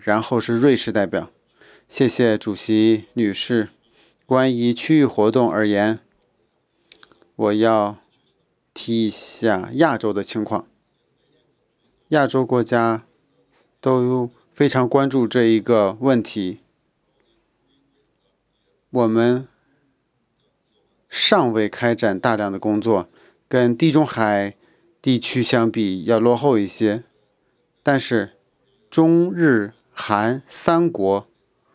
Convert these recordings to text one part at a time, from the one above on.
然后是瑞士代表。谢谢主席女士。关于区域活动而言，我要提一下亚洲的情况。亚洲国家都非常关注这一个问题。我们尚未开展大量的工作，跟地中海地区相比要落后一些，但是中日韩三国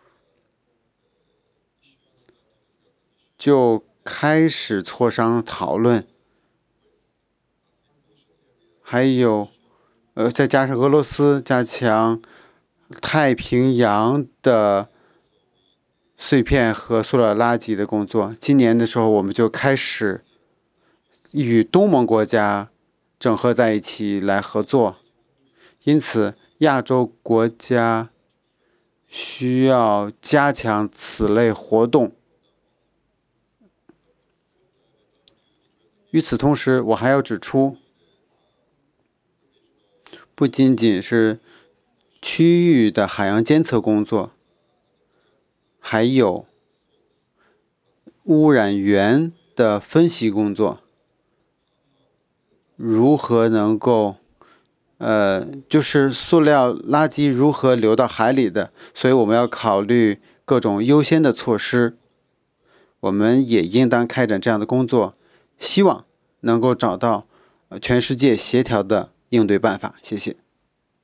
就开始磋商讨论，还有再加上俄罗斯加强太平洋的碎片和塑料垃圾的工作。今年的时候，我们就开始与东盟国家整合在一起来合作。因此，亚洲国家需要加强此类活动。与此同时，我还要指出，不仅仅是区域的海洋监测工作，还有污染源的分析工作，如何能够就是塑料垃圾如何流到海里的，所以我们要考虑各种优先的措施。我们也应当开展这样的工作，希望能够找到全世界协调的应对办法。谢谢。